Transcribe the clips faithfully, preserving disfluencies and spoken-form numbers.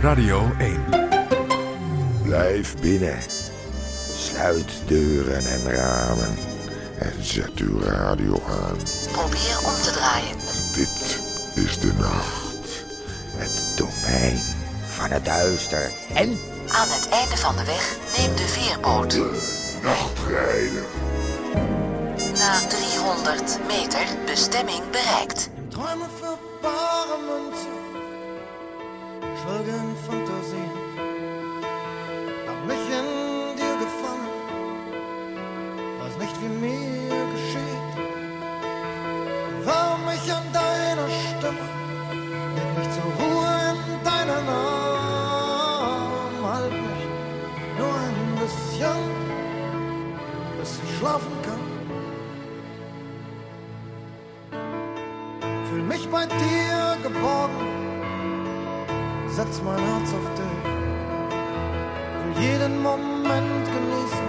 Radio één. Blijf binnen. Sluit deuren en ramen. En zet uw radio aan. Probeer om te draaien. Dit is de nacht. Het domein van het duister. En aan het einde van de weg neem de veerboot. De nachtrijder. Na driehonderd meter bestemming bereikt. Träume für bare Münze, schwelgen Fantasien. Hab mich in dir gefangen, weiß nicht wie mir geschieht. Warm mich an deiner Stimme, leg mich zur Ruhe in deinen Arm. Halt mich nur ein bisschen, bis ich schlafen kann. Fühl mich bei dir geborgen, setz mein Herz auf dich, will jeden Moment genießen,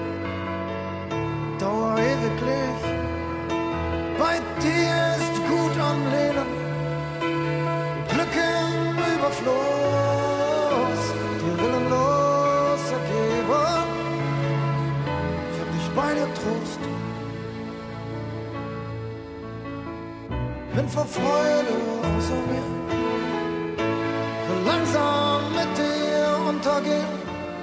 Dauer ewiglich. Bei dir ist gut am Leben, Glück im Überfluss, dir willenlos ergeben, find ich bei dir Trost. Bin vor Freude außer mir, will langsam mit dir untergehen.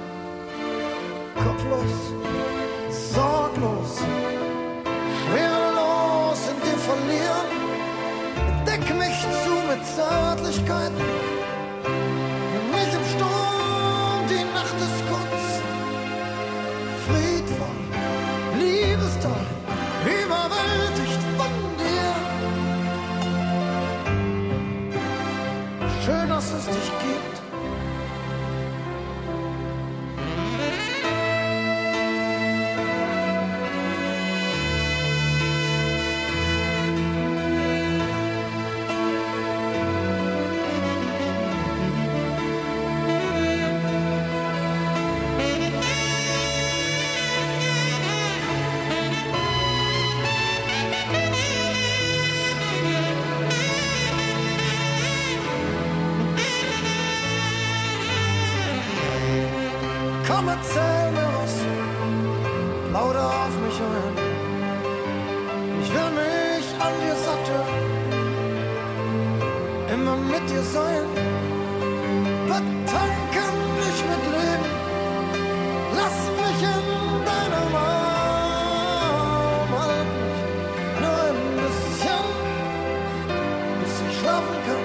Kopflos, sorglos, schwerelos in dir verlieren. Deck mich zu mit Zärtlichkeiten, nimm mich im Sturm, die Nacht ist kurz. Friedvoll, liebestoll, überwältigt von dir. Schön, dass es dich gibt. Komm, erzähl mir was, lauter auf mich ein. Ich will mich an dir satteln, immer mit dir sein. Betanken mich mit Leben, lass mich in deinem Arm. Halt mich nur ein bisschen, bis ich schlafen kann.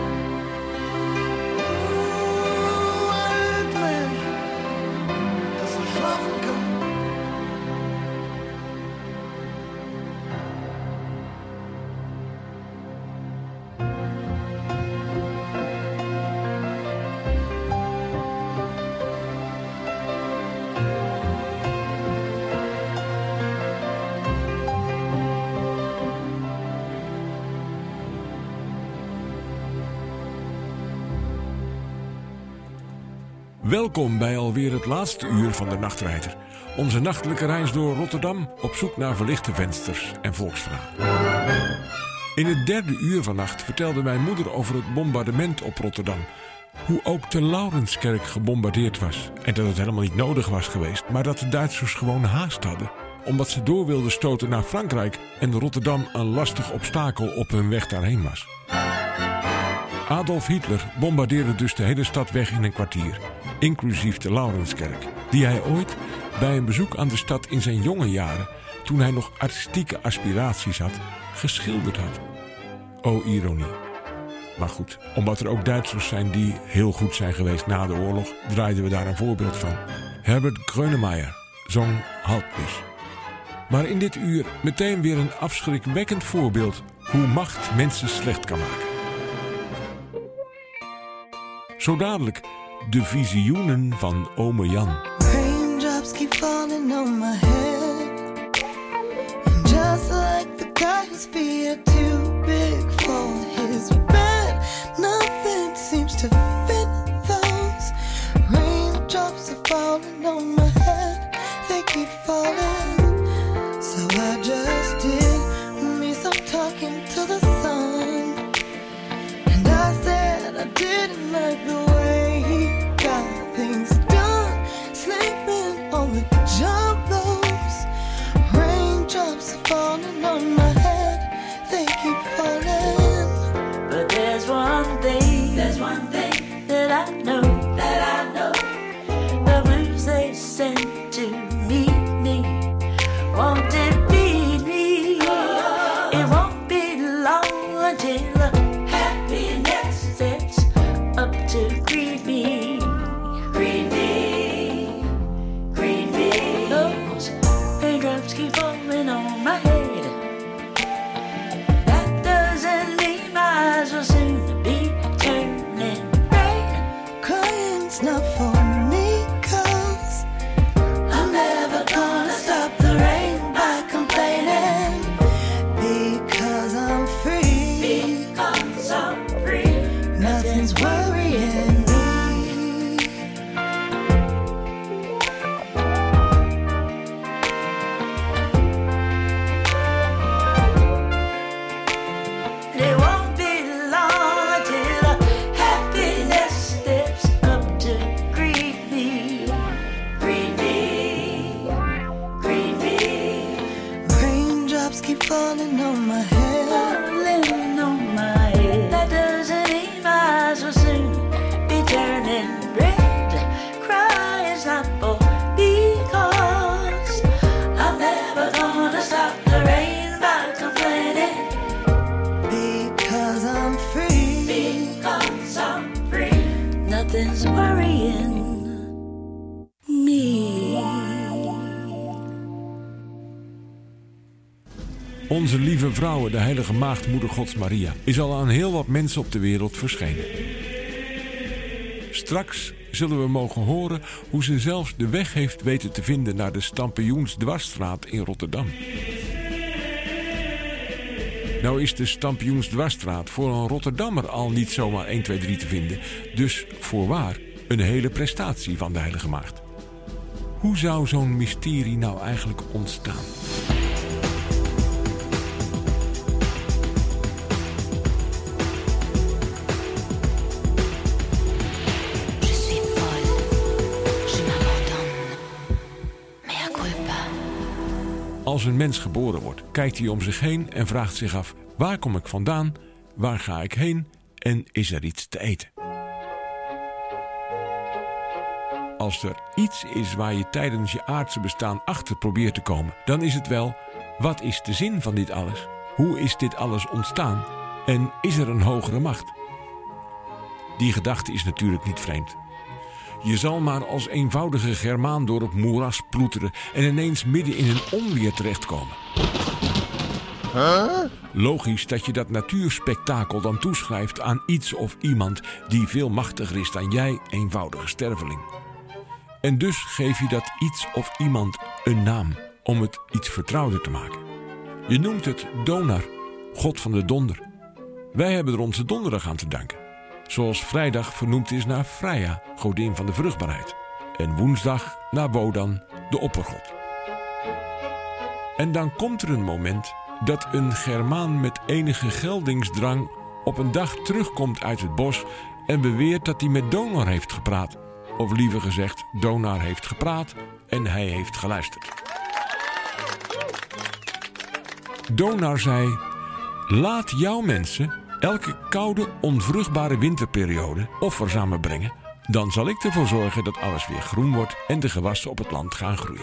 Welkom bij alweer het laatste uur van de Nachtrijder. Onze nachtelijke reis door Rotterdam op zoek naar verlichte vensters en volksverhalen. In het derde uur vannacht vertelde mijn moeder over het bombardement op Rotterdam. Hoe ook de Laurenskerk gebombardeerd was. En dat het helemaal niet nodig was geweest, maar dat de Duitsers gewoon haast hadden. Omdat ze door wilden stoten naar Frankrijk en Rotterdam een lastig obstakel op hun weg daarheen was. Adolf Hitler bombardeerde dus de hele stad weg in een kwartier, inclusief de Laurenskerk, die hij ooit bij een bezoek aan de stad in zijn jonge jaren, toen hij nog artistieke aspiraties had, geschilderd had. O ironie. Maar goed, omdat er ook Duitsers zijn die heel goed zijn geweest na de oorlog, draaiden we daar een voorbeeld van. Herbert Grönemeyer zong Halt mich. Maar in dit uur meteen weer een afschrikwekkend voorbeeld hoe macht mensen slecht kan maken. Zo dadelijk de visioenen van ome Jan. Raindrops keep falling on my head, and just like the guy whose feet are too big for his bed, nothing seems to fit those. Raindrops are falling on my head, they keep falling. So I just did me some talking to the sun, and I said I didn't like the way won't defeat me. It won't be long until happiness steps up to greet me. Greet me, greet me. Those raindrops keep falling on my head. That doesn't mean my eyes will soon be turning red. Crying's not for me, cause I'm never gonna stop the rain by complaining. Because I'm free, Because I'm free. nothing's worrying me. It won't be long till happiness steps up to greet me. Greet me, greet me. Raindrops keep falling on my head. Falling on my head. That doesn't mean my eyes will soon be turning red. Cry is not for because I'm never gonna stop the rain by complaining. Because I'm free, Because I'm free, nothing's worrying me. Onze lieve vrouwe, de heilige maagd moeder Gods Maria, is al aan heel wat mensen op de wereld verschenen. Straks zullen we mogen horen hoe ze zelfs de weg heeft weten te vinden naar de Stampioensdwarsstraat in Rotterdam. Nou is de Stampioensdwarsstraat voor een Rotterdammer al niet zomaar één, twee, drie te vinden. Dus voorwaar een hele prestatie van de heilige maagd. Hoe zou zo'n mysterie nou eigenlijk ontstaan? Je suis folle, je m'abandonne, mea culpa. Als een mens geboren wordt, kijkt hij om zich heen en vraagt zich af: waar kom ik vandaan, waar ga ik heen en is er iets te eten? Als er iets is waar je tijdens je aardse bestaan achter probeert te komen, dan is het wel: wat is de zin van dit alles? Hoe is dit alles ontstaan? En is er een hogere macht? Die gedachte is natuurlijk niet vreemd. Je zal maar als eenvoudige Germaan door het moeras ploeteren en ineens midden in een onweer terechtkomen. Logisch dat je dat natuurspektakel dan toeschrijft aan iets of iemand die veel machtiger is dan jij, eenvoudige sterveling. En dus geef je dat iets of iemand een naam om het iets vertrouwder te maken. Je noemt het Donar, god van de donder. Wij hebben er onze donderdag aan te danken. Zoals vrijdag vernoemd is naar Freya, godin van de vruchtbaarheid. En woensdag naar Wodan, de oppergod. En dan komt er een moment dat een Germaan met enige geldingsdrang op een dag terugkomt uit het bos en beweert dat hij met Donar heeft gepraat. Of liever gezegd, Donar heeft gepraat en hij heeft geluisterd. Donar zei: laat jouw mensen elke koude, onvruchtbare winterperiode offers aan me brengen. Dan zal ik ervoor zorgen dat alles weer groen wordt en de gewassen op het land gaan groeien.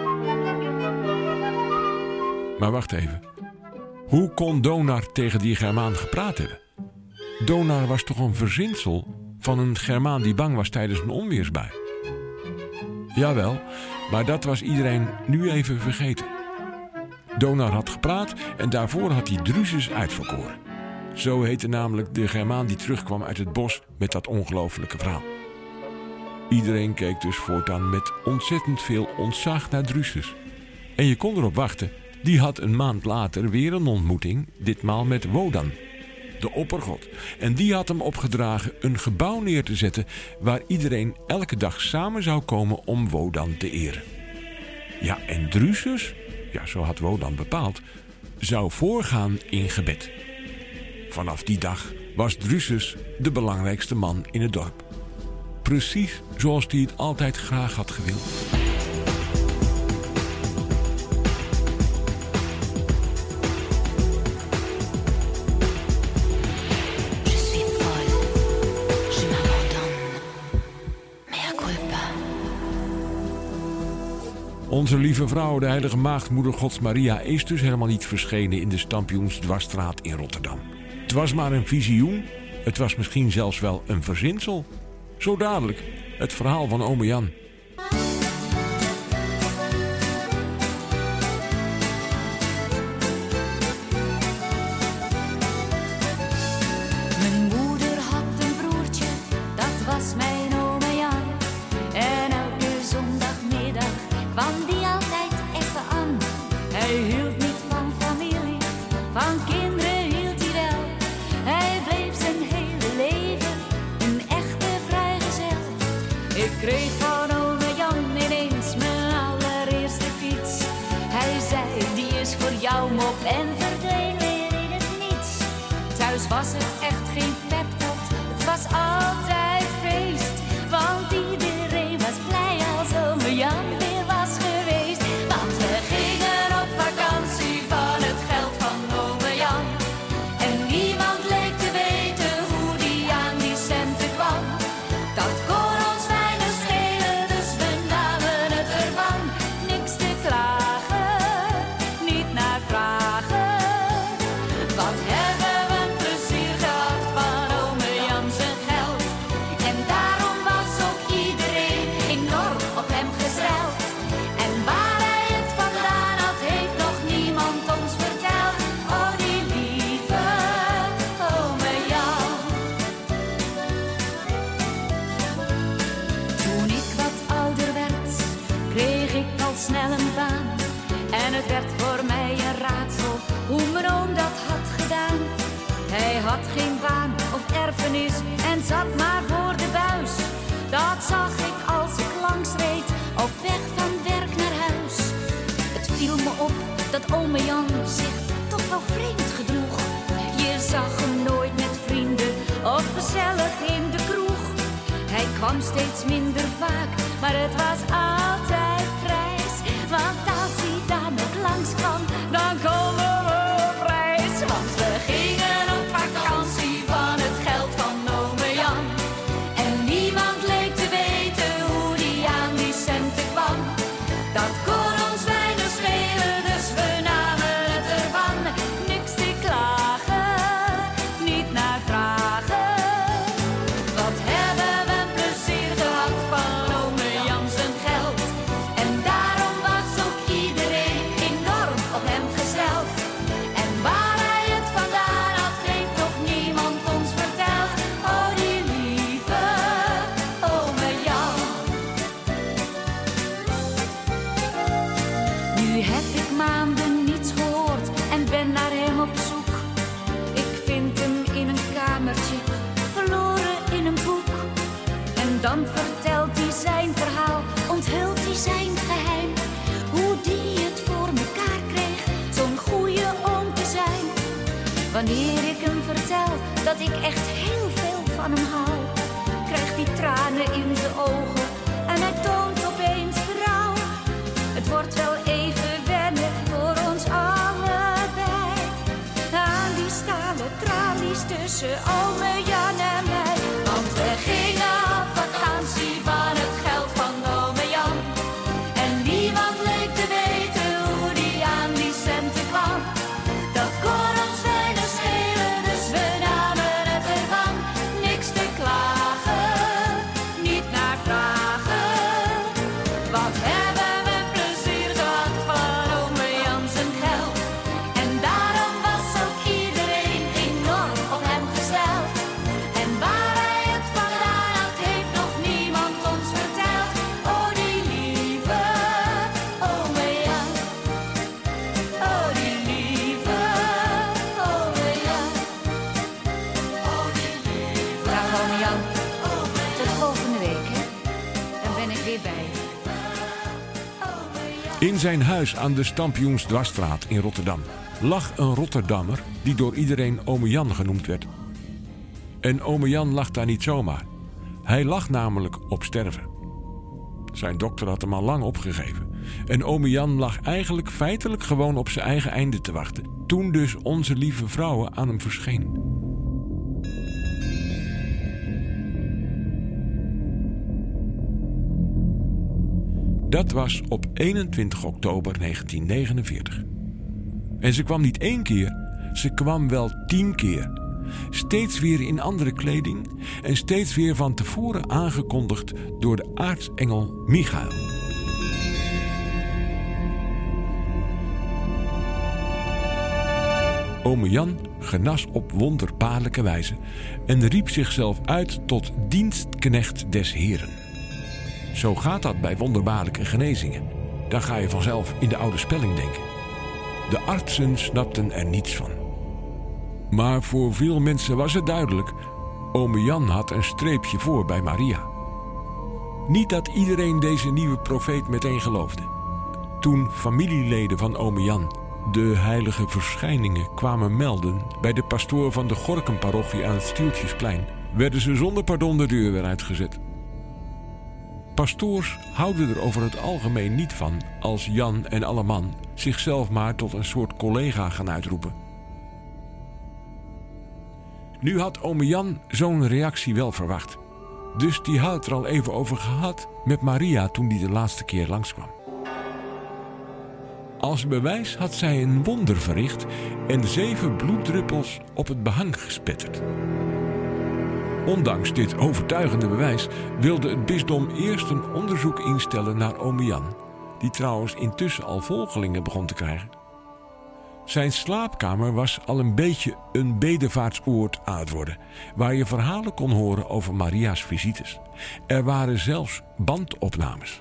Maar wacht even. Hoe kon Donar tegen die Germaan gepraat hebben? Donar was toch een verzinsel van een Germaan die bang was tijdens een onweersbui? Jawel, maar dat was iedereen nu even vergeten. Donar had gepraat en daarvoor had hij Drusus uitverkoren. Zo heette namelijk de Germaan die terugkwam uit het bos met dat ongelofelijke verhaal. Iedereen keek dus voortaan met ontzettend veel ontzag naar Drusus. En je kon erop wachten, die had een maand later weer een ontmoeting, ditmaal met Wodan, de oppergod. En die had hem opgedragen een gebouw neer te zetten waar iedereen elke dag samen zou komen om Wodan te eren. Ja, en Drusus, ja, zo had Wodan bepaald, zou voorgaan in gebed. Vanaf die dag was Drusus de belangrijkste man in het dorp. Precies zoals hij het altijd graag had gewild. Je suis folle, je m'abandonne, mea culpa. Onze lieve vrouw, de heilige maagd moeder Gods Maria, is dus helemaal niet verschenen in de Stampioensdwarsstraat in Rotterdam. Het was maar een visioen, het was misschien zelfs wel een verzinsel. Zo dadelijk, het verhaal van ome Jan. Mijn moeder had een broertje, dat was mijn ome Jan. En elke zondagmiddag kwam die altijd even aan. Hij hield niet van familie, van kinderen hield hij wel. Hij bleef zijn hele leven een echte vrijgezel. Ik kreeg van ome Jan ineens mijn allereerste fiets. Hij zei, die is voor jou mop, en verdween weer in het niets. Thuis was het echt geen peptot, het was altijd feest. Want iedereen was blij als ome Jan weer was geweest. Want we gingen op vakantie van het geld van ome Jan. En niemand leek te weten hoe die aan die centen kwam. Dat kon ons weinig schelen, dus we namen het ervan. Niks te klagen, niet naar vragen. Wat hebben we een plezier gehad van ome Jan zijn geld. En daarom was ook iedereen enorm op hem gesteld. En waar hij het vandaan had, heeft nog niemand ons verteld. Oh, die lieve ome Jan. Toen ik wat ouder werd, kreeg ik al snel een baan. En het werd voor mij een raadsel hoe mijn oom dat had gedaan. Hij had geen baan of erfenis en zat maar voor de buis. Dat zag ik als ik langs reed, op weg van werk naar huis. Het viel me op dat ome Jan zich toch wel vreemd gedroeg. Je zag hem nooit met vrienden of gezellig in de kroeg. Hij kwam steeds minder vaak, maar het was altijd prijs. Want als hij daar nog langs kwam, dan komen we op reis. Want we gingen op vakantie van het geld van ome Jan. En niemand leek te weten hoe die aan die centen kwam. Dat kon ons weinig schelen, dus we namen het ervan. Niks te klagen, niet naar vragen. Wat hebben we een plezier gehad van ome Jan zijn geld. En daarom was ook iedereen enorm op hem gesteld. En waar hij het vandaan had, heeft nog niemand ons verteld. Oh, die lieve ome Jan. Nu heb ik maanden niets gehoord en ben naar hem op zoek. Ik vind hem in een kamertje, verloren in een boek. En dan vertelt hij zijn verhaal, onthult hij zijn geheim. Hoe die het voor mekaar kreeg, zo'n goeie oom te zijn. Wanneer ik hem vertel dat ik echt heel veel van hem hou, krijgt hij tranen in zijn ogen en hij toont opeens berouw. Het wordt wel even wennen voor ons allebei. Aan die stalen tralies tussen ome Jan en mij. Want we gingen op vakantie van het geld van ome Jan. En niemand leek te weten hoe die aan die centen kwam. Dat kon ons weinig schelen, dus we namen het ervan. Niks te klagen, niet naar vragen. Wat hebben we plezier gehad van ome Jan zijn geld. En daarom was ook iedereen enorm op hem gesteld. En waar hij het vandaan had, heeft nog niemand ons verteld. Oh, die lieve ome Jan. Oh, die lieve ome Jan. Oh, die lieve. Dag ome Jan. Tot volgende week, hè. Dan ben ik weer bij je. In zijn huis aan de Stampioensdwarsstraat in Rotterdam lag een Rotterdammer die door iedereen ome Jan genoemd werd. En ome Jan lag daar niet zomaar. Hij lag namelijk op sterven. Zijn dokter had hem al lang opgegeven. En ome Jan lag eigenlijk feitelijk gewoon op zijn eigen einde te wachten. Toen dus onze lieve vrouwen aan hem verscheen. Dat was op eenentwintig oktober negentien negenenveertig. En ze kwam niet één keer, ze kwam wel tien keer. Steeds weer in andere kleding en steeds weer van tevoren aangekondigd door de aartsengel Michael. Ome Jan genas op wonderbaarlijke wijze en riep zichzelf uit tot dienstknecht des Heren. Zo gaat dat bij wonderbaarlijke genezingen. Dan ga je vanzelf in de oude spelling denken. De artsen snapten er niets van. Maar voor veel mensen was het duidelijk. Ome Jan had een streepje voor bij Maria. Niet dat iedereen deze nieuwe profeet meteen geloofde. Toen familieleden van ome Jan de heilige verschijningen kwamen melden bij de pastoor van de Gorkenparochie aan het Stieltjesplein, werden ze zonder pardon de deur weer uitgezet. Pastoors houden er over het algemeen niet van als Jan en Alleman zichzelf maar tot een soort collega gaan uitroepen. Nu had ome Jan zo'n reactie wel verwacht. Dus die had het er al even over gehad met Maria toen die de laatste keer langskwam. Als bewijs had zij een wonder verricht en zeven bloeddruppels op het behang gespetterd. Ondanks dit overtuigende bewijs wilde het bisdom eerst een onderzoek instellen naar ome Jan, die trouwens intussen al volgelingen begon te krijgen. Zijn slaapkamer was al een beetje een bedevaartsoord aan het worden, waar je verhalen kon horen over Maria's visites. Er waren zelfs bandopnames.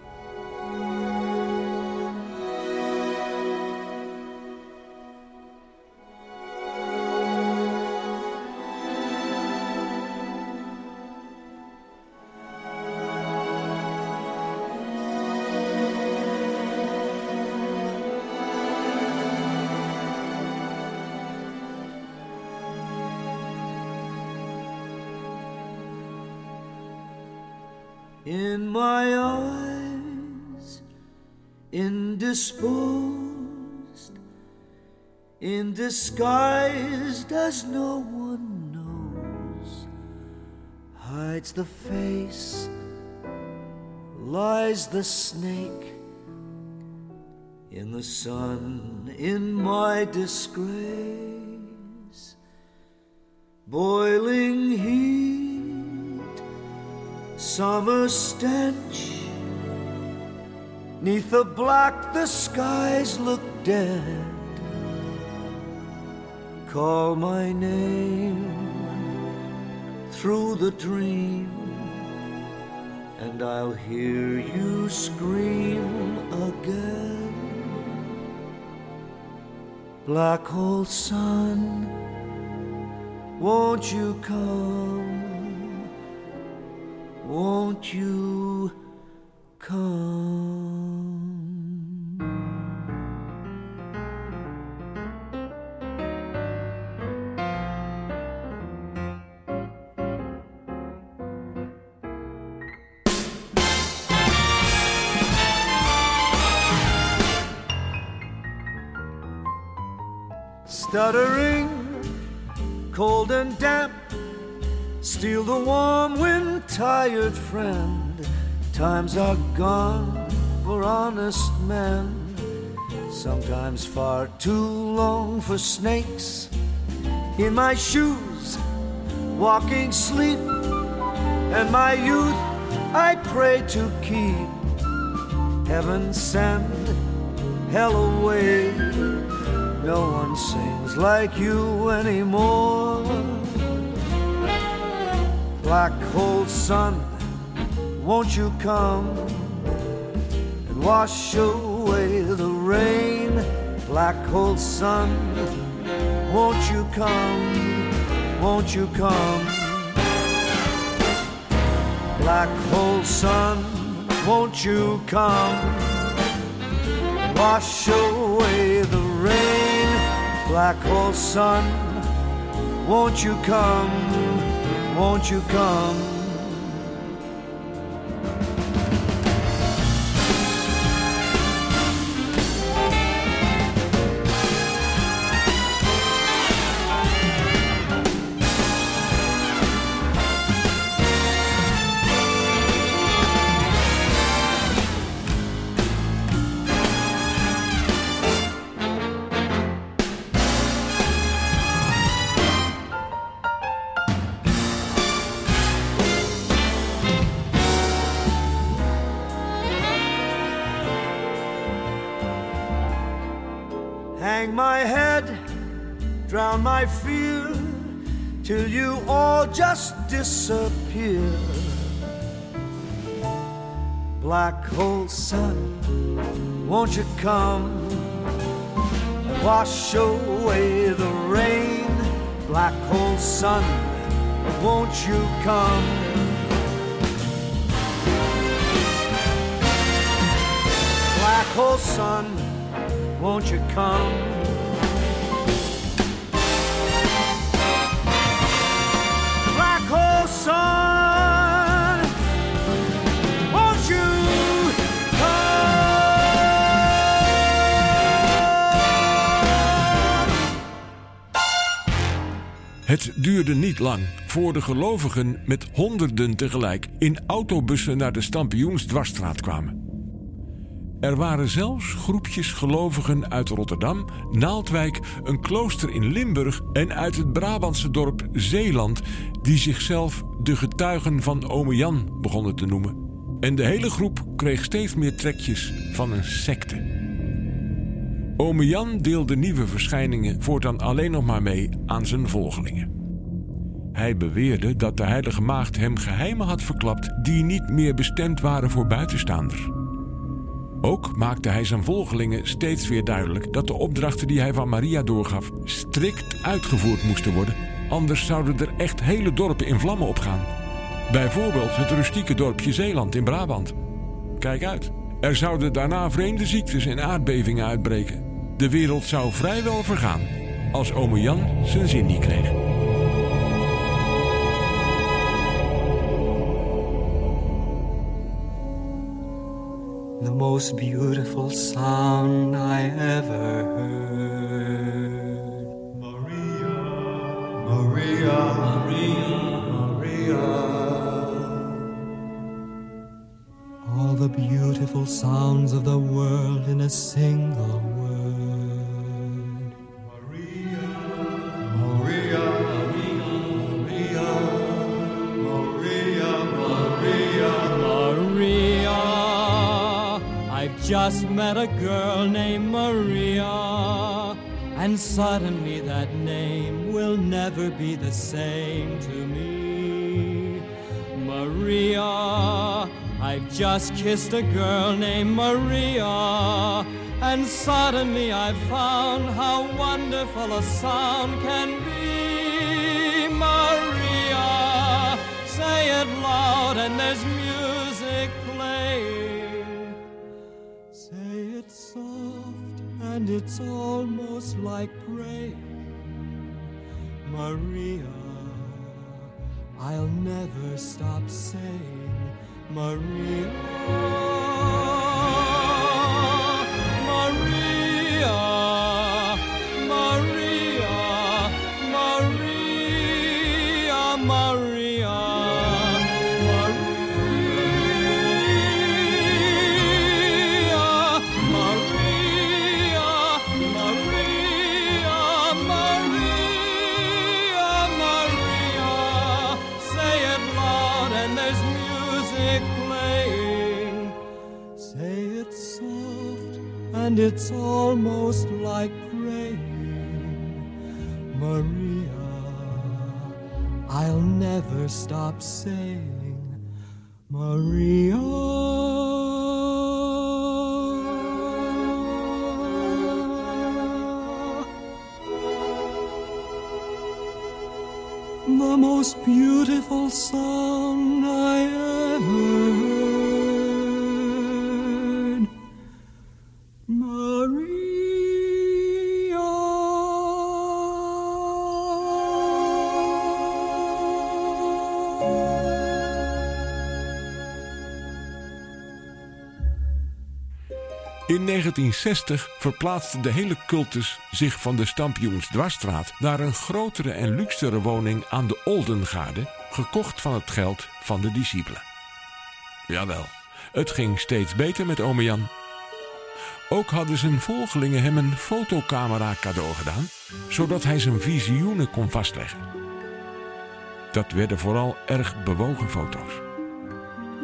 In my eyes, indisposed, indisguised as no one knows, hides the face, lies the snake, in the sun, in my disgrace, boiling heat, summer stench, 'neath the black the skies look dead. Call my name through the dream, and I'll hear you scream again. Black hole sun, won't you come? Won't you come? Stuttering, cold and damp, steal the warm wind, tired friend. Times are gone for honest men, sometimes far too long for snakes. In my shoes, walking sleep, and my youth I pray to keep. Heaven send hell away, no one sings like you anymore. Black hole sun, won't you come and wash away the rain? Black hole sun, won't you come, won't you come? Black hole sun, won't you come and wash away the rain? Black hole sun, won't you come, won't you come? hang my head, drown my fear, till you all just disappear. Black hole sun, won't you come, wash away the rain. Black hole sun, won't you come? Black hole sun, won't you come? Black hole sun, won't you Het duurde niet lang voor de gelovigen met honderden tegelijk in autobussen naar de Stampioensdwarsstraat kwamen. Er waren zelfs groepjes gelovigen uit Rotterdam, Naaldwijk, een klooster in Limburg en uit het Brabantse dorp Zeeland die zichzelf de getuigen van Ome Jan begonnen te noemen. En de hele groep kreeg steeds meer trekjes van een secte. Ome Jan deelde nieuwe verschijningen voortaan alleen nog maar mee aan zijn volgelingen. Hij beweerde dat de heilige maagd hem geheimen had verklapt die niet meer bestemd waren voor buitenstaanders. Ook maakte hij zijn volgelingen steeds weer duidelijk dat de opdrachten die hij van Maria doorgaf strikt uitgevoerd moesten worden, anders zouden er echt hele dorpen in vlammen opgaan. Bijvoorbeeld het rustieke dorpje Zeeland in Brabant. Kijk uit, er zouden daarna vreemde ziektes en aardbevingen uitbreken. De wereld zou vrijwel vergaan als Ome Jan zijn zin niet kreeg. The most beautiful sound I ever heard. Maria, Maria, Maria, Maria. All the beautiful sounds of the world in a single word. Maria, Maria, Maria, Maria, Maria, Maria. I've just met a girl named Maria, and suddenly that name will never be the same to me. Maria, I've just kissed a girl named Maria, and suddenly I've found how wonderful a sound can be. Maria, say it loud and there's music playing. Say it soft and it's almost like praying. Maria, I'll never stop saying Maria, Maria, Maria, Maria, Maria, and it's almost like praying. Maria, I'll never stop saying Maria. The most beautiful song I ever heard. In negentien zestig verplaatste de hele cultus zich van de Stampioensdwarsstraat naar een grotere en luxere woning aan de Oldengaarde, gekocht van het geld van de discipelen. Jawel, het ging steeds beter met Ome Jan. Ook hadden zijn volgelingen hem een fotocamera cadeau gedaan, zodat hij zijn visioenen kon vastleggen. Dat werden vooral erg bewogen foto's.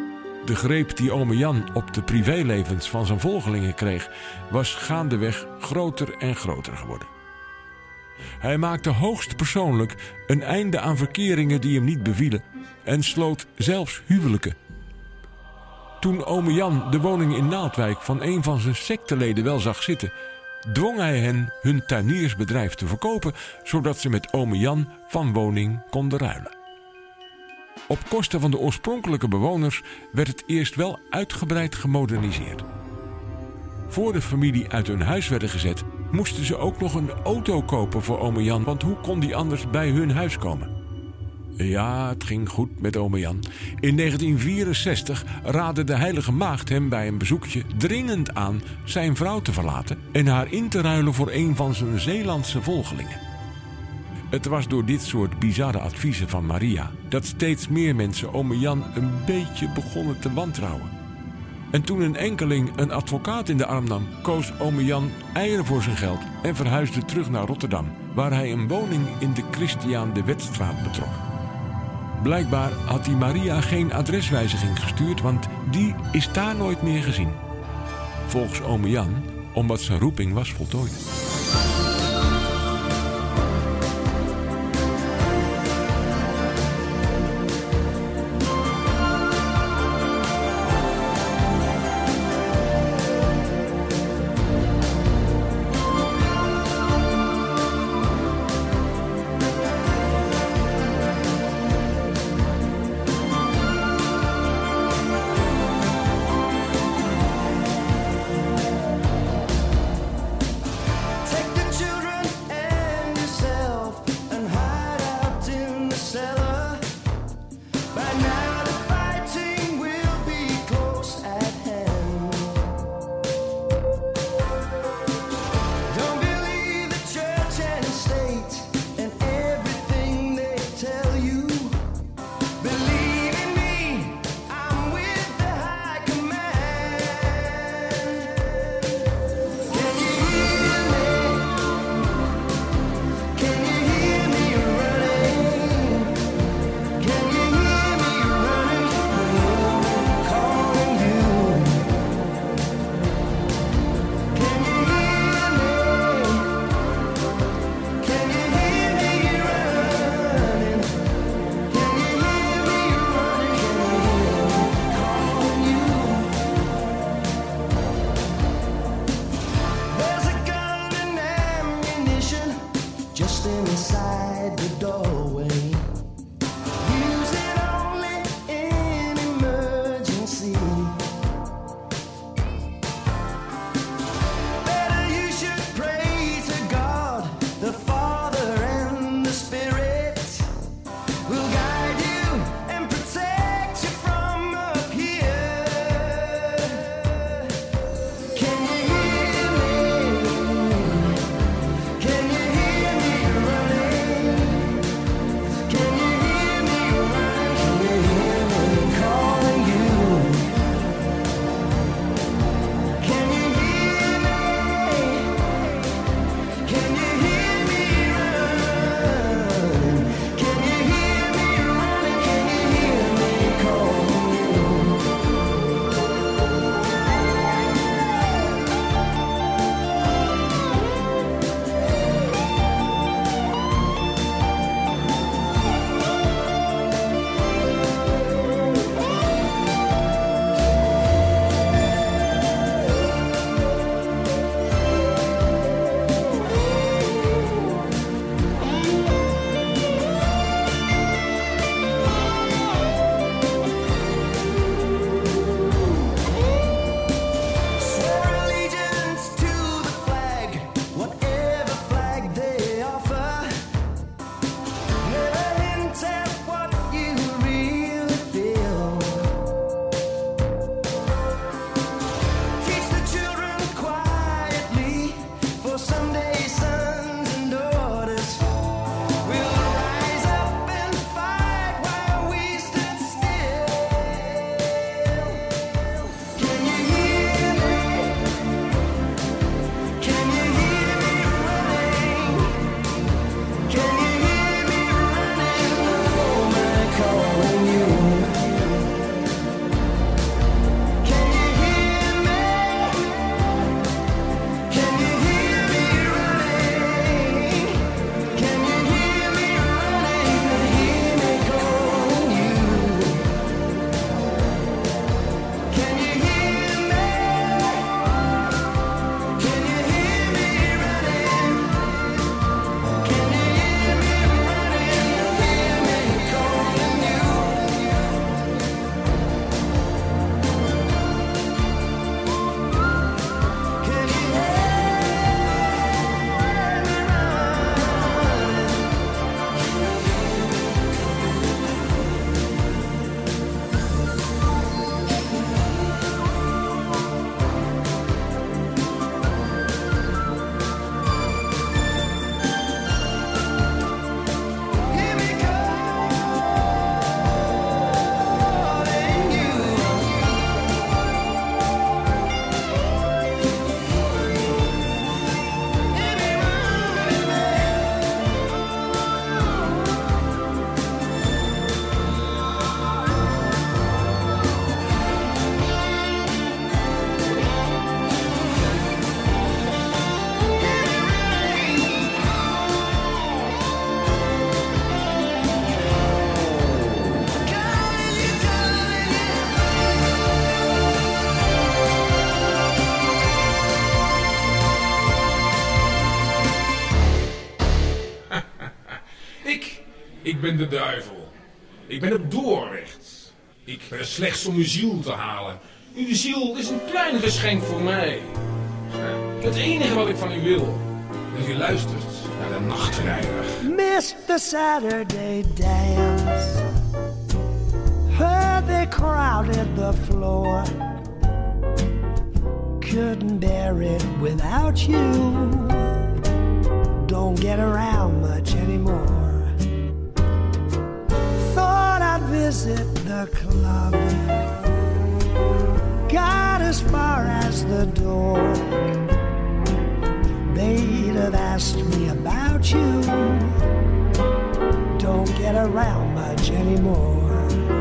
De greep die ome Jan op de privélevens van zijn volgelingen kreeg, was gaandeweg groter en groter geworden. Hij maakte hoogst persoonlijk een einde aan verkeringen die hem niet bevielen en sloot zelfs huwelijken. Toen ome Jan de woning in Naaldwijk van een van zijn secteleden wel zag zitten, dwong hij hen hun tuiniersbedrijf te verkopen, zodat ze met ome Jan van woning konden ruilen. Op kosten van de oorspronkelijke bewoners werd het eerst wel uitgebreid gemoderniseerd. Voor de familie uit hun huis werden gezet, moesten ze ook nog een auto kopen voor ome Jan, want hoe kon die anders bij hun huis komen? Ja, het ging goed met ome Jan. In negentien vierenzestig raadde de heilige maagd hem bij een bezoekje dringend aan zijn vrouw te verlaten en haar in te ruilen voor een van zijn Zeelandse volgelingen. Het was door dit soort bizarre adviezen van Maria dat steeds meer mensen ome Jan een beetje begonnen te wantrouwen. En toen een enkeling een advocaat in de arm nam, koos ome Jan eieren voor zijn geld en verhuisde terug naar Rotterdam, waar hij een woning in de Christiaan de Wetstraat betrok. Blijkbaar had die Maria geen adreswijziging gestuurd, want die is daar nooit meer gezien. Volgens ome Jan, omdat zijn roeping was voltooid. Ik ben de duivel. Ik ben het doorrecht. Ik ben het slechts om uw ziel te halen. Uw ziel is een klein geschenk voor mij. Het enige wat ik van u wil, is dat u luistert naar de nachtrijder. Mister Saturday Dance. Heard they crowded the floor. Couldn't bear it without you. Don't get around much anymore. Thought I'd visit the club. Got as far as the door. They'd have asked me about you. Don't get around much anymore.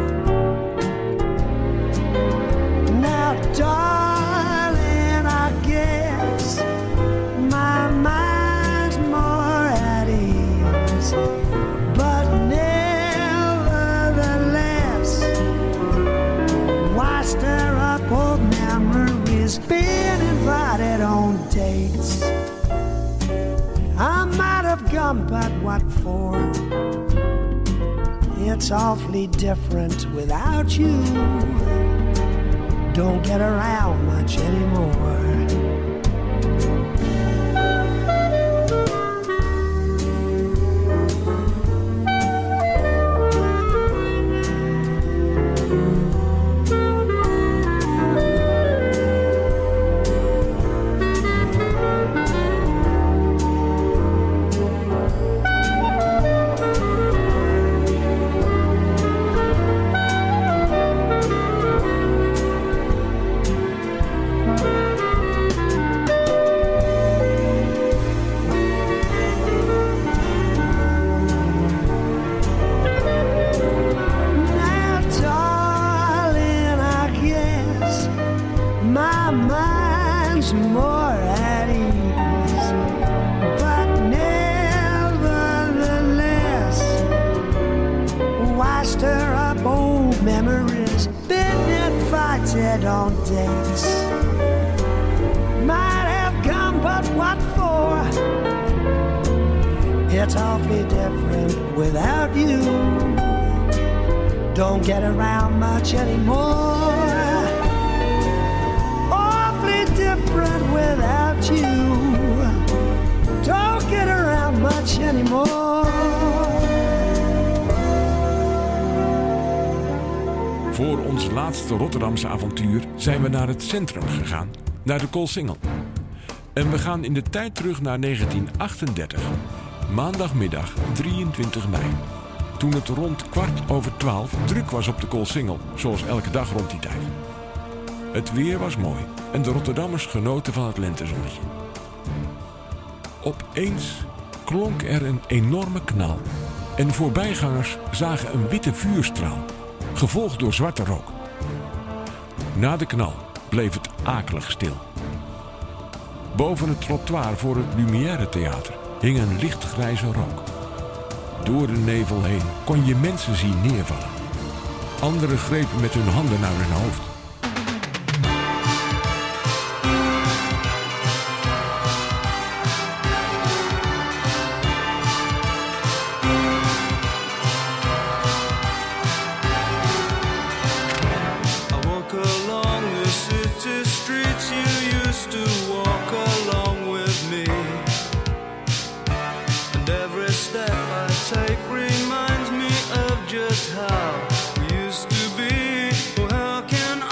Now, darling, I guess my mind's more at ease, but nevertheless, why stir up old memories? Being invited on dates, I might have gone, but what for? It's awfully different without you. Don't get around much anymore. On dates, might have come, but what for? It's awfully different without you. Don't get around much anymore. Awfully different without you. Don't get around much anymore. Voor ons laatste Rotterdamse avontuur zijn we naar het centrum gegaan, naar de Coolsingel. En we gaan in de tijd terug naar negentien achtendertig, maandagmiddag drieëntwintig mei. Toen het rond kwart over twaalf druk was op de Coolsingel, zoals elke dag rond die tijd. Het weer was mooi en de Rotterdammers genoten van het lentezonnetje. Opeens klonk er een enorme knal en voorbijgangers zagen een witte vuurstraal, gevolgd door zwarte rook. Na de knal bleef het akelig stil. Boven het trottoir voor het Lumière Theater hing een lichtgrijze rook. Door de nevel heen kon je mensen zien neervallen. Anderen grepen met hun handen naar hun hoofd. How we used to be. Well, how can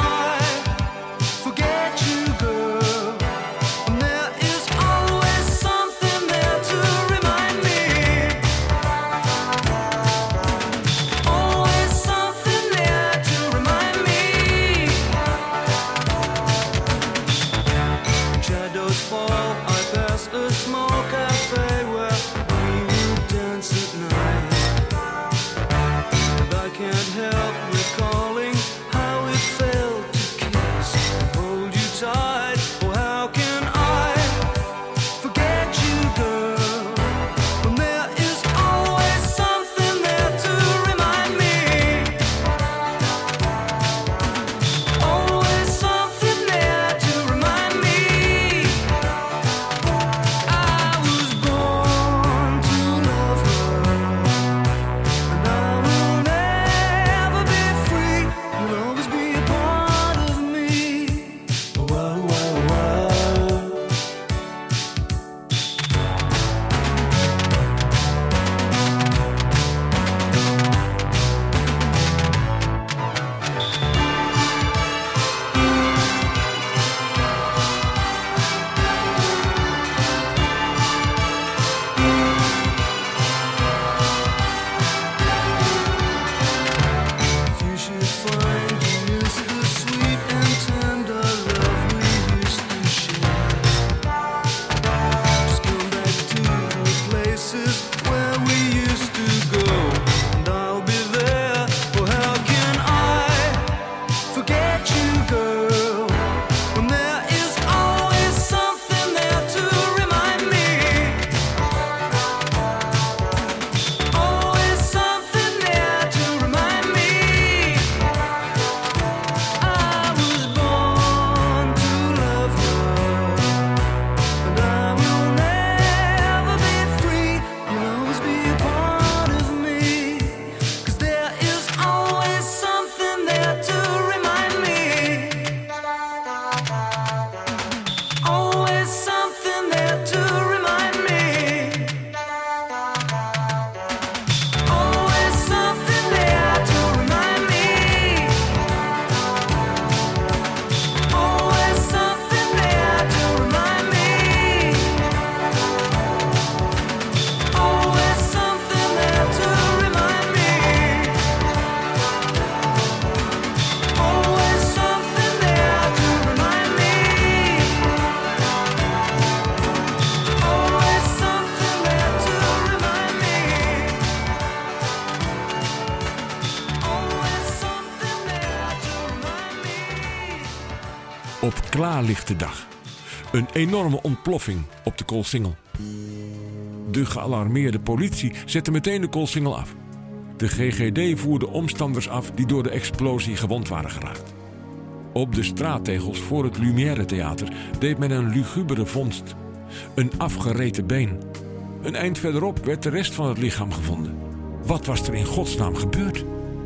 op klaarlichte dag. Een enorme ontploffing op de Koolsingel. De gealarmeerde politie zette meteen de Koolsingel af. De G G D voerde omstanders af die door de explosie gewond waren geraakt. Op de straattegels voor het Lumière Theater deed men een lugubere vondst. Een afgereten been. Een eind verderop werd de rest van het lichaam gevonden. Wat was er in godsnaam gebeurd?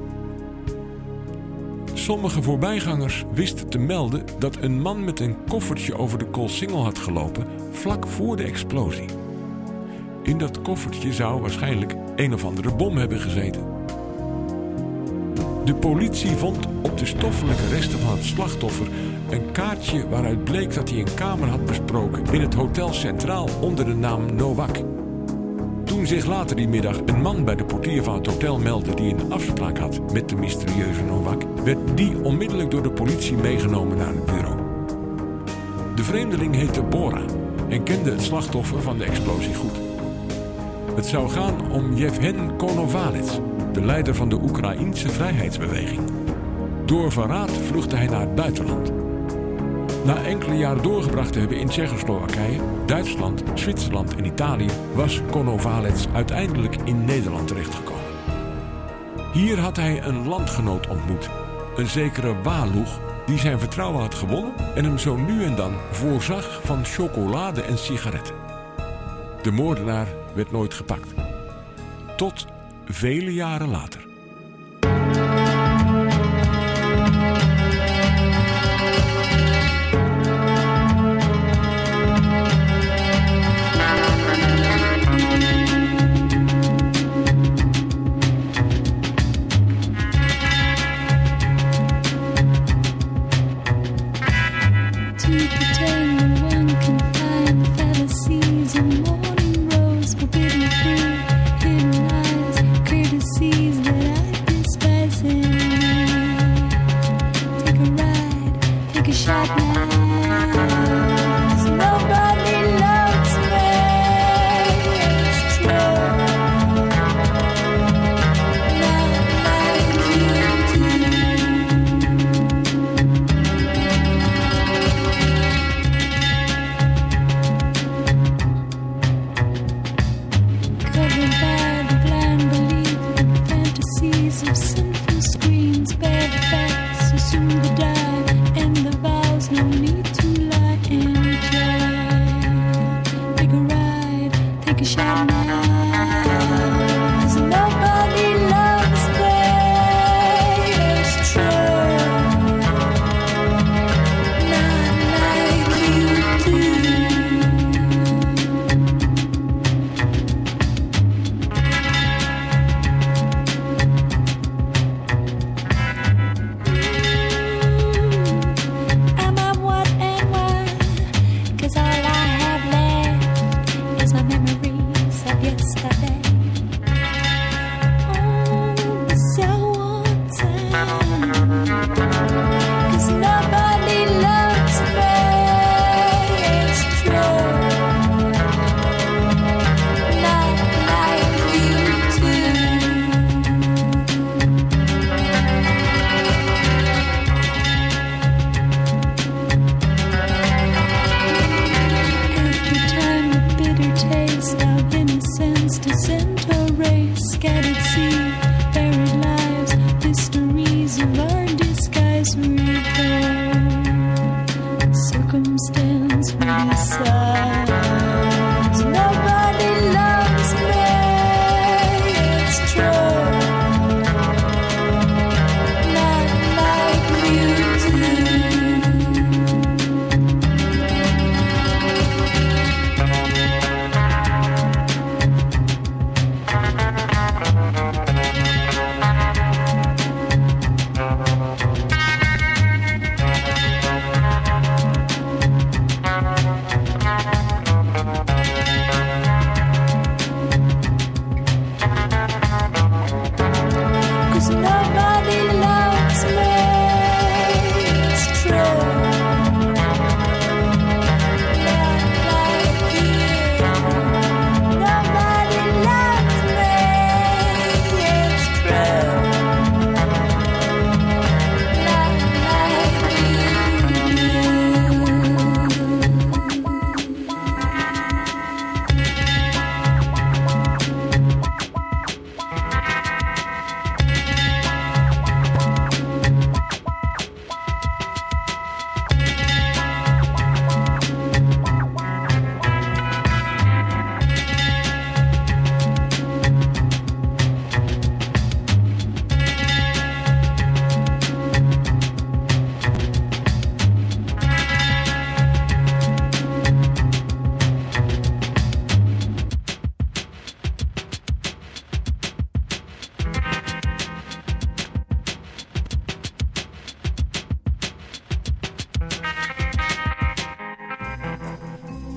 Sommige voorbijgangers wisten te melden dat een man met een koffertje over de Koolsingel had gelopen vlak voor de explosie. In dat koffertje zou waarschijnlijk een of andere bom hebben gezeten. De politie vond op de stoffelijke resten van het slachtoffer een kaartje waaruit bleek dat hij een kamer had besproken in het Hotel Centraal onder de naam Nowak. Toen zich later die middag een man bij de portier van het hotel meldde die een afspraak had met de mysterieuze Nowak, werd die onmiddellijk door de politie meegenomen naar het bureau. De vreemdeling heette Bora en kende het slachtoffer van de explosie goed. Het zou gaan om Yevhen Konovalets, de leider van de Oekraïense vrijheidsbeweging. Door verraad vluchtte hij naar het buitenland. Na enkele jaren doorgebracht te hebben in Tsjechoslowakije, Duitsland, Zwitserland en Italië was Konovalets uiteindelijk in Nederland terechtgekomen. Hier had hij een landgenoot ontmoet, een zekere Waloeg, die zijn vertrouwen had gewonnen en hem zo nu en dan voorzag van chocolade en sigaretten. De moordenaar werd nooit gepakt. Tot vele jaren later. Yes.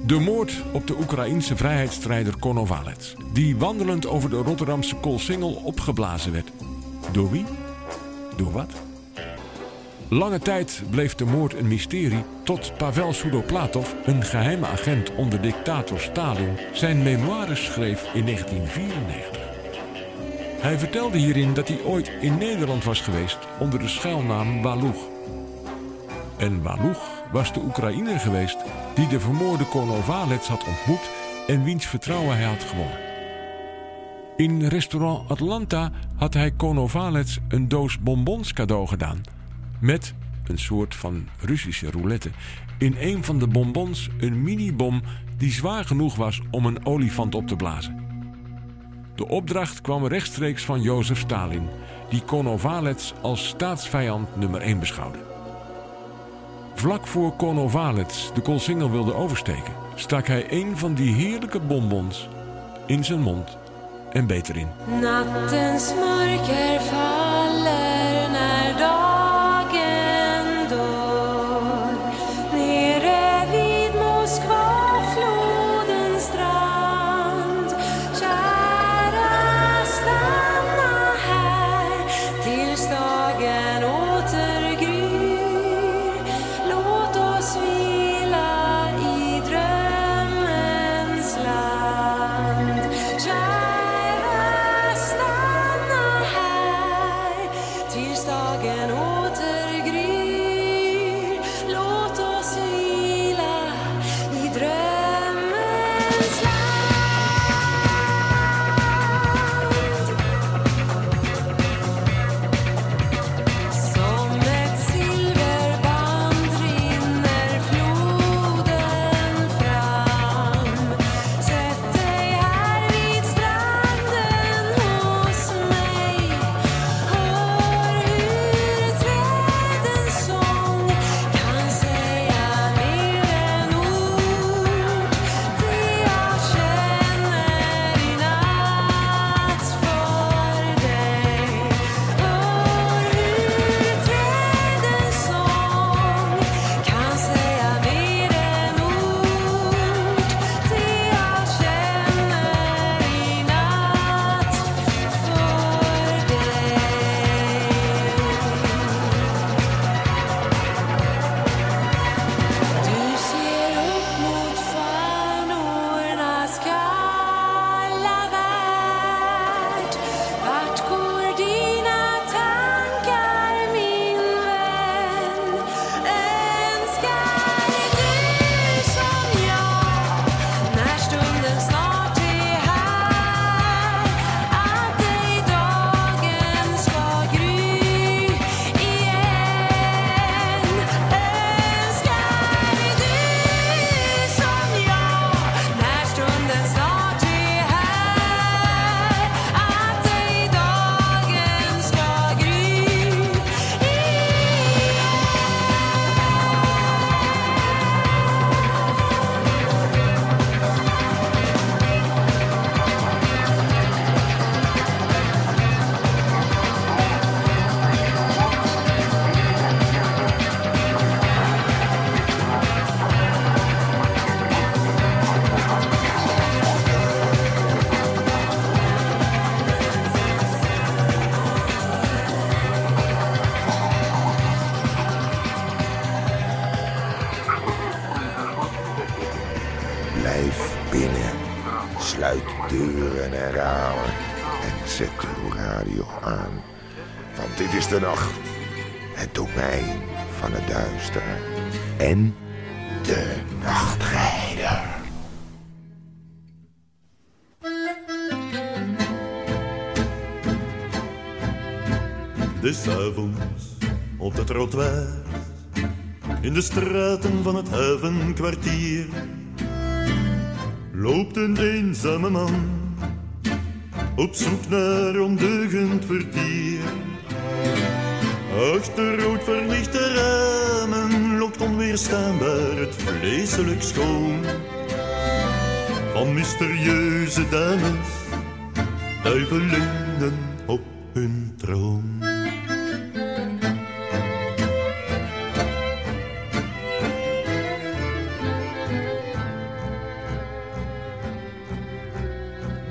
De moord op de Oekraïense vrijheidsstrijder Konovalets, die wandelend over de Rotterdamse Koolsingel opgeblazen werd. Door wie? Door wat? Lange tijd bleef de moord een mysterie tot Pavel Soudoplatov, een geheime agent onder dictator Stalin, zijn memoires schreef in negentien vierennegentig. Hij vertelde hierin dat hij ooit in Nederland was geweest onder de schuilnaam Waluch. En Waluch was de Oekraïner geweest die de vermoorde Konovalets had ontmoet en wiens vertrouwen hij had gewonnen. In restaurant Atlanta had hij Konovalets een doos bonbons cadeau gedaan, met een soort van Russische roulette. In een van de bonbons een minibom die zwaar genoeg was om een olifant op te blazen. De opdracht kwam rechtstreeks van Jozef Stalin, die Konovalets als staatsvijand nummer één beschouwde. Vlak voor Konovalets de Koolsingel wilde oversteken, stak hij een van die heerlijke bonbons in zijn mond en beet erin. Nattens mörker faller när dagen dör. Nere vid Moskva flodens strand. Kära, stanna här tills dagen återgryr. Låt oss vila i drömmens land. Kära, stanna här tills dagen återgryr. Låt oss vila i drömmens land. Som ett silverband rinner floden fram. Sätt dig här vid stranden hos mig. Hör hur trädens sång kan säga mer än ord. Det jag känner i natt för dig. Hör hur trädens sång kan säga mer än ord. Det jag känner i natt för dig. Du ser upp mot stjärnornas kalla värld. Vart går dina tankar, min vän? Önskar du som jag, när stunden snart är här, att dig dagen ska gry igen? Önskar du som jag, när stunden snart är här, att dig dagen ska gry igen? Blijf binnen. Sluit deuren en ramen. En zet de radio aan. Want dit is de nacht. Het domein van het duister. En de nachtrijder. Des avonds op de trottoir, in de straten van het havenkwartier, loopt een eenzame man op zoek naar ondeugend vertier. Achter rood verlichte ramen lokt onweerstaanbaar het vleeselijk schoon van mysterieuze dames, duivelinden op hun troon.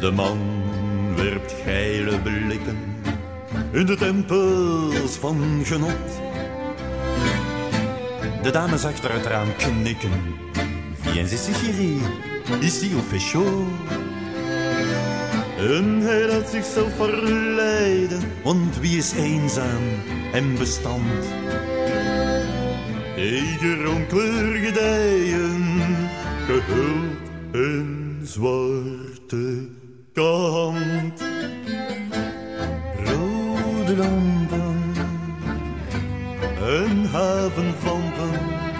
De man werpt geile blikken in de tempels van genot. De dames achter het raam knikken. Viens ici chérie, ici on fait chaud. En hij laat zichzelf verleiden, want wie is eenzaam en bestand? Tegen roomkleur gedijen, gehuld in zwarte kant. Rode lampen en havenvampen,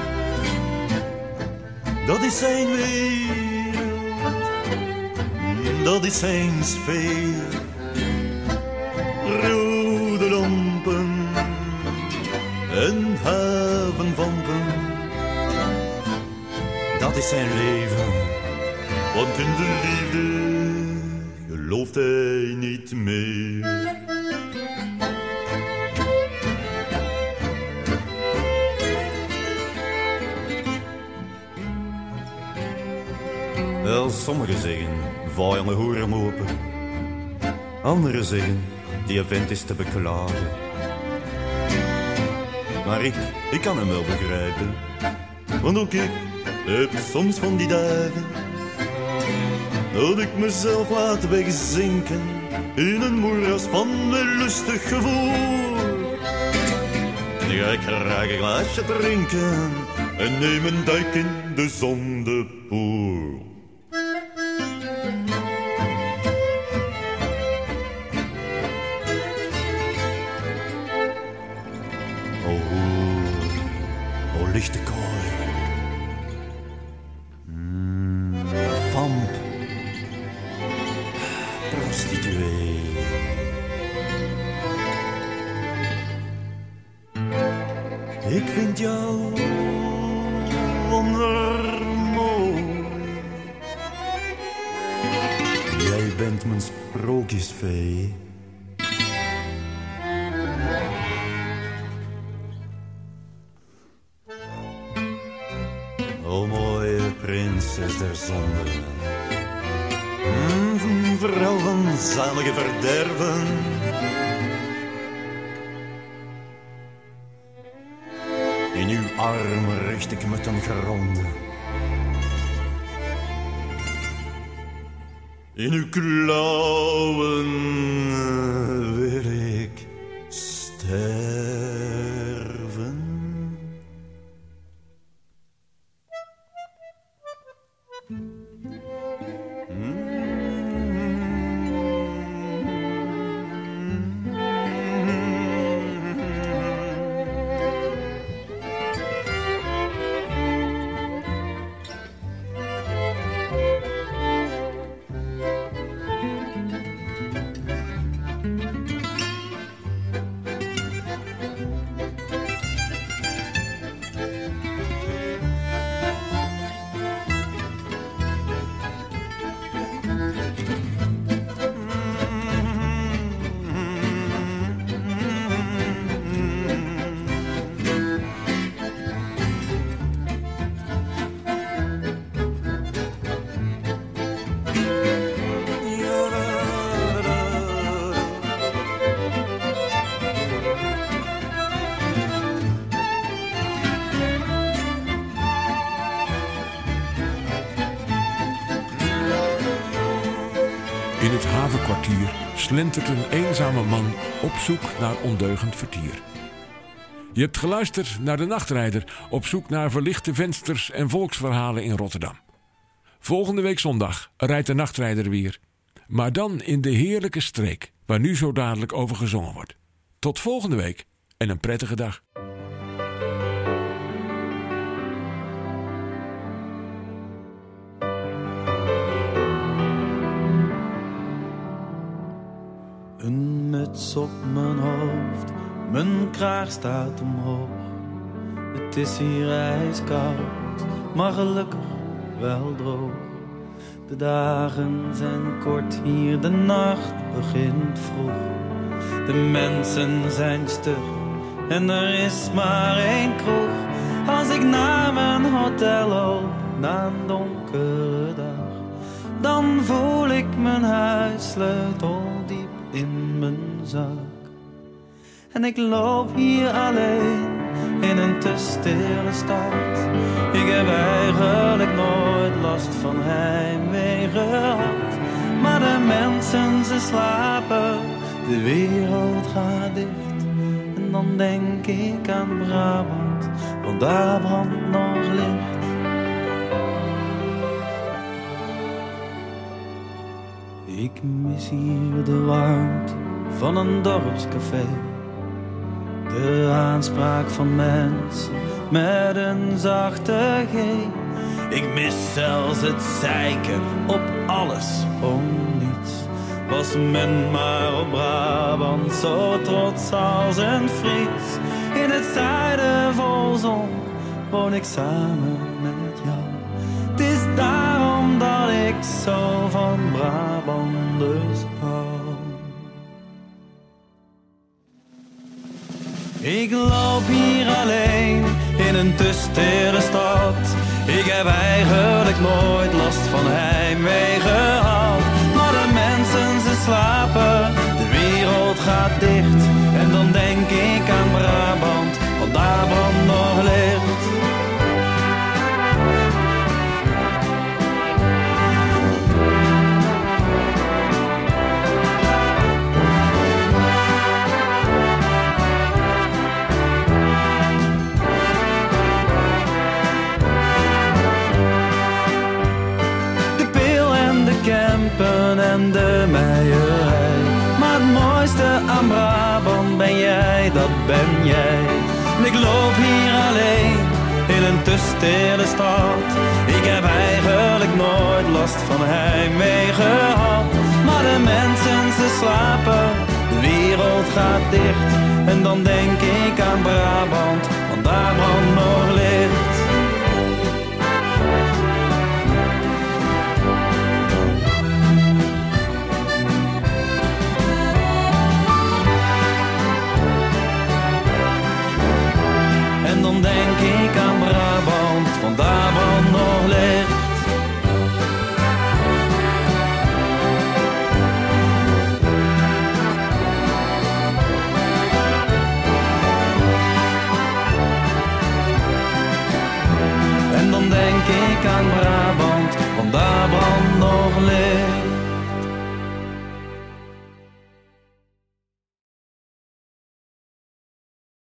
dat is zijn wereld, dat is zijn sfeer. Rode lampen en havenvampen, dat is zijn leven, want in de liefde gelooft hij niet meer. Wel, sommigen zeggen, vaai aan de hoeren open. Anderen zeggen, die vent is te beklagen. Maar ik, ik kan hem wel begrijpen. Want ook ik heb soms van die dagen dat ik mezelf laat wegzinken in een moeras van een lustig gevoel. En dan ga ik graag een glaasje drinken en neem een duik in de zondepoel. Lichte kooi. Mm, vamp. Prostituee. Ik vind jou wondermooi. Jij bent mijn sprookjesvee. O mooie prinses der zonde, mm, vrouw van zalige verderven. In uw armen richt ik me ten gronde. In uw klauwen wil ik sterven. In het havenkwartier slentert een eenzame man op zoek naar ondeugend vertier. Je hebt geluisterd naar De Nachtrijder op zoek naar verlichte vensters en volksverhalen in Rotterdam. Volgende week zondag rijdt De Nachtrijder weer. Maar dan in de heerlijke streek waar nu zo dadelijk over gezongen wordt. Tot volgende week en een prettige dag. Een muts op mijn hoofd, mijn kraag staat omhoog. Het is hier ijskoud, maar gelukkig wel droog. De dagen zijn kort hier, de nacht begint vroeg. De mensen zijn stug en er is maar één kroeg. Als ik naar mijn hotel loop, na een donkere dag, dan voel ik mijn huissleutel diep in mijn zak. En ik loop hier alleen in een te stille stad. Ik heb eigenlijk nooit last van heimwee gehad. Maar de mensen ze slapen, de wereld gaat dicht. En dan denk ik aan Brabant, want daar brandt nog licht. Ik mis hier de warmte van een dorpscafé. De aanspraak van mensen met een zachte G. Ik mis zelfs het zeiken op alles om niets. Was men maar op Brabant zo trots als een Fries. In het zuiden vol zon woon ik samen met jou. Het is daarom dat ik zo van Brabanders hou. Ik loop hier alleen in een te stille stad. Ik heb eigenlijk nooit last van heimwee gehad. Maar de mensen ze slapen, de wereld gaat dicht. En dan denk ik aan Brabant, want daar brandt nog licht. En de meierij. Maar het mooiste aan Brabant ben jij, dat ben jij. Ik loop hier alleen in een te stille stad. Ik heb eigenlijk nooit last van heimwee gehad. Maar de mensen ze slapen, de wereld gaat dicht. En dan denk ik aan Brabant, want daar brandt nog